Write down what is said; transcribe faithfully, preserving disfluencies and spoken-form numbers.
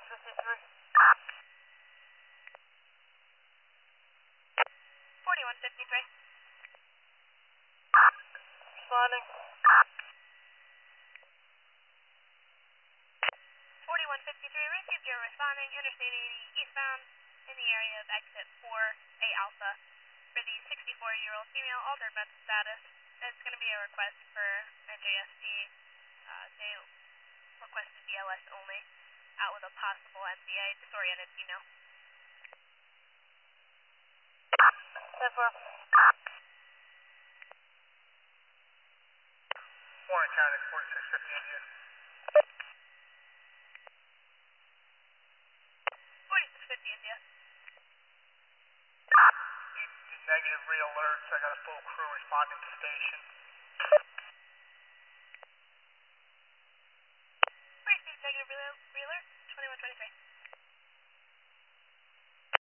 fifty-three. forty-one fifty-three. Responding. forty-one fifty-three, received your responding, Interstate eighty, eastbound, in the area of exit four A Alpha, for the sixty-four-year-old female, altered mental status. It's going to be a request for N J S P. Uh, they requested B L S only, out with a possible M D A, disoriented female. ten four. Warren County, forty-six fifty India. forty-six fifty India. Need the negative re-alerts. I got a full crew responding to station. Received negative re- re-alert, twenty-one twenty-three.